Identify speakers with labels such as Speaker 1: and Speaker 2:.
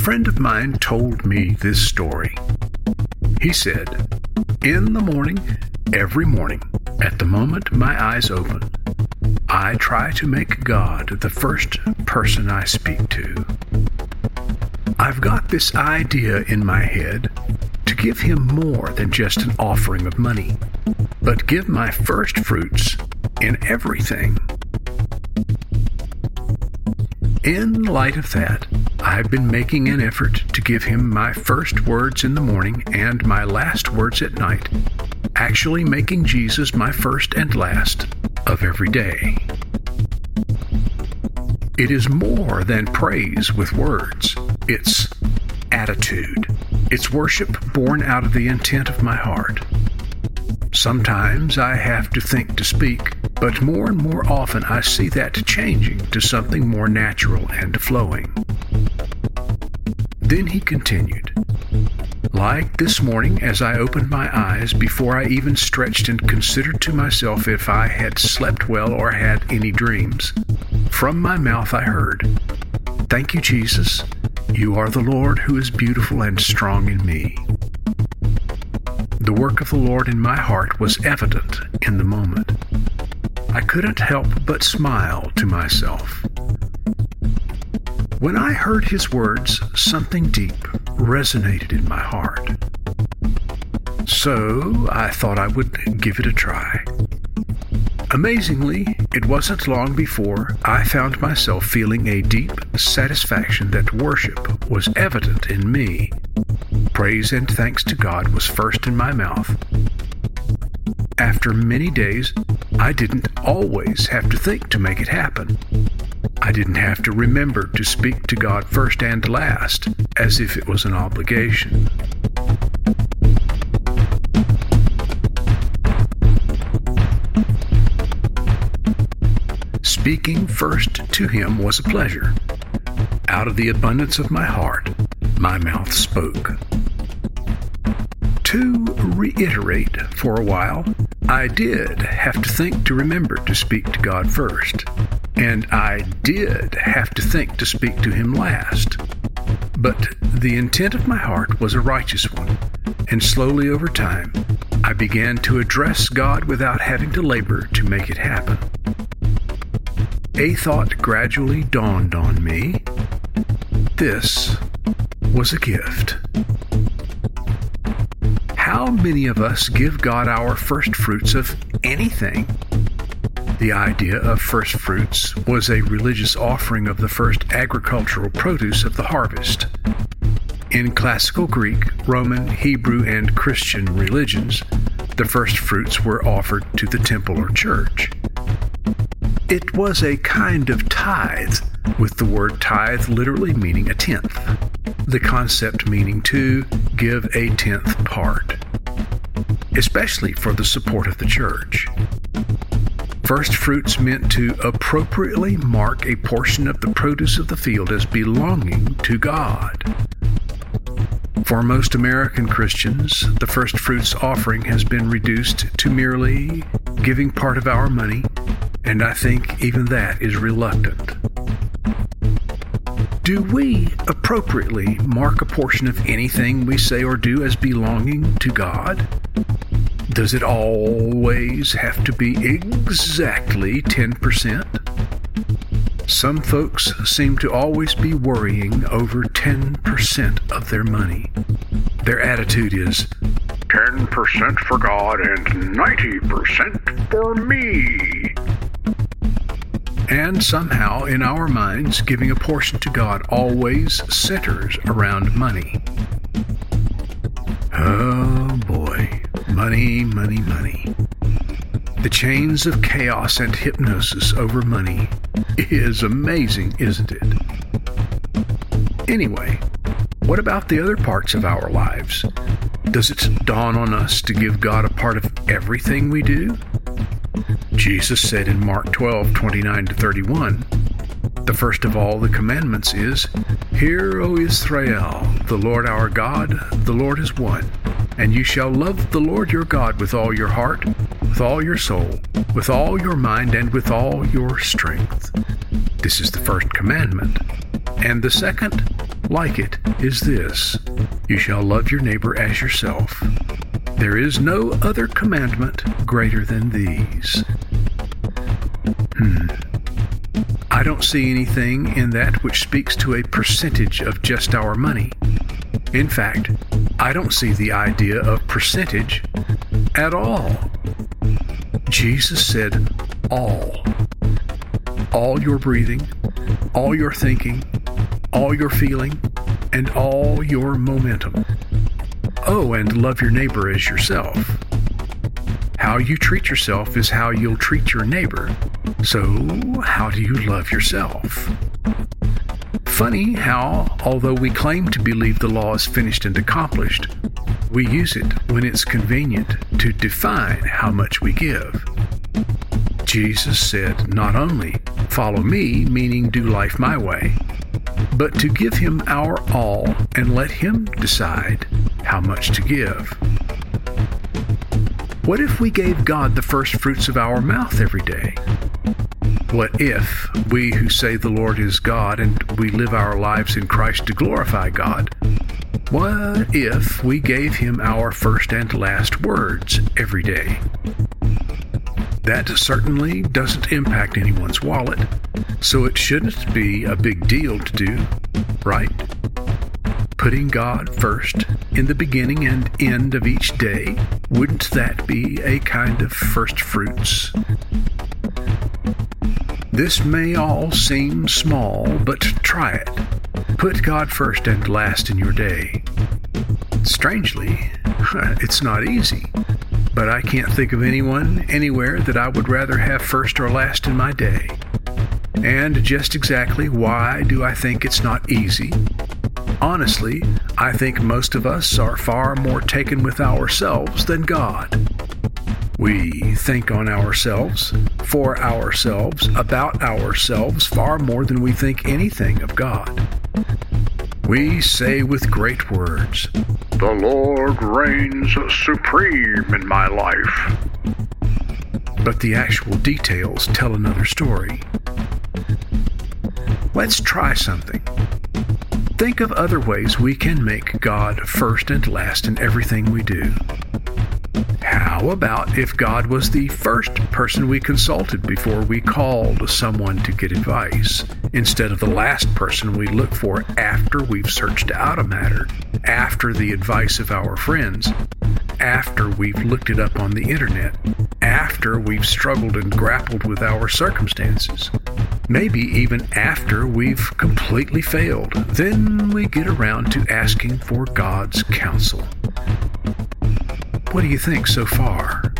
Speaker 1: friend of mine told me this story. He said, "In the morning, every morning, at the moment my eyes open, I try to make God the first person I speak to. I've got this idea in my head to give him more than just an offering of money, but give my first fruits in everything." In light of that, I've been making an effort to give him my first words in the morning and my last words at night, actually making Jesus my first and last of every day. It is more than praise with words. It's attitude. It's worship born out of the intent of my heart. Sometimes I have to think to speak, but more and more often I see that changing to something more natural and flowing. Then he continued, "Like this morning as I opened my eyes before I even stretched and considered to myself if I had slept well or had any dreams, from my mouth I heard, 'Thank you, Jesus. You are the Lord who is beautiful and strong in me.' The work of the Lord in my heart was evident in the moment. I couldn't help but smile to myself. When I heard his words, something deep resonated in my heart. So I thought I would give it a try. Amazingly, it wasn't long before I found myself feeling a deep satisfaction that worship was evident in me. Praise and thanks to God was first in my mouth. After many days, I didn't always have to think to make it happen. I didn't have to remember to speak to God first and last, as if it was an obligation. Speaking first to him was a pleasure. Out of the abundance of my heart, my mouth spoke. To reiterate for a while, I did have to think to remember to speak to God first, and I did have to think to speak to him last. But the intent of my heart was a righteous one, and slowly over time, I began to address God without having to labor to make it happen. A thought gradually dawned on me. This was a gift. How many of us give God our first fruits of anything? The idea of first fruits was a religious offering of the first agricultural produce of the harvest. In classical Greek, Roman, Hebrew, and Christian religions, the first fruits were offered to the temple or church. It was a kind of tithe, with the word tithe literally meaning a tenth, the concept meaning to give a tenth part, especially for the support of the church. First fruits meant to appropriately mark a portion of the produce of the field as belonging to God. For most American Christians, the first fruits offering has been reduced to merely giving part of our money, and I think even that is reluctant. Do we appropriately mark a portion of anything we say or do as belonging to God? Does it always have to be exactly 10%? Some folks seem to always be worrying over 10% of their money. Their attitude is 10% for God and 90% for me. And somehow, in our minds, giving a portion to God always centers around money. Oh boy, money, money, money. The chains of chaos and hypnosis over money is amazing, isn't it? Anyway, what about the other parts of our lives? Does it dawn on us to give God a part of everything we do? Jesus said in Mark 12:29-31, the first of all the commandments is, "Hear, O Israel, the Lord our God, the Lord is one. And you shall love the Lord your God with all your heart, with all your soul, with all your mind, and with all your strength." This is the first commandment. And the second, like it is this: you shall love your neighbor as yourself. There is no other commandment greater than these. I don't see anything in that which speaks to a percentage of just our money. In fact, I don't see the idea of percentage at all. Jesus said all. All your breathing, all your thinking, all your feeling, and all your momentum. Oh, and love your neighbor as yourself. How you treat yourself is how you'll treat your neighbor. So, how do you love yourself? Funny how, although we claim to believe the law is finished and accomplished, we use it when it's convenient to define how much we give. Jesus said not only, follow me, meaning do life my way, but to give him our all and let him decide how much to give. What if we gave God the first fruits of our mouth every day? What if we who say the Lord is God and we live our lives in Christ to glorify God? What if we gave him our first and last words every day? That certainly doesn't impact anyone's wallet, so it shouldn't be a big deal to do, right? Putting God first in the beginning and end of each day, wouldn't that be a kind of first fruits? This may all seem small, but try it. Put God first and last in your day. Strangely, it's not easy, but I can't think of anyone anywhere that I would rather have first or last in my day. And just exactly why do I think it's not easy? Honestly, I think most of us are far more taken with ourselves than God. We think on ourselves, for ourselves, about ourselves far more than we think anything of God. We say with great words, "The Lord reigns supreme in my life." But the actual details tell another story. Let's try something. Think of other ways we can make God first and last in everything we do. How about if God was the first person we consulted before we called someone to get advice, instead of the last person we look for after we've searched out a matter, after the advice of our friends, after we've looked it up on the internet, after we've struggled and grappled with our circumstances, maybe even after we've completely failed. Then we get around to asking for God's counsel. What do you think so far?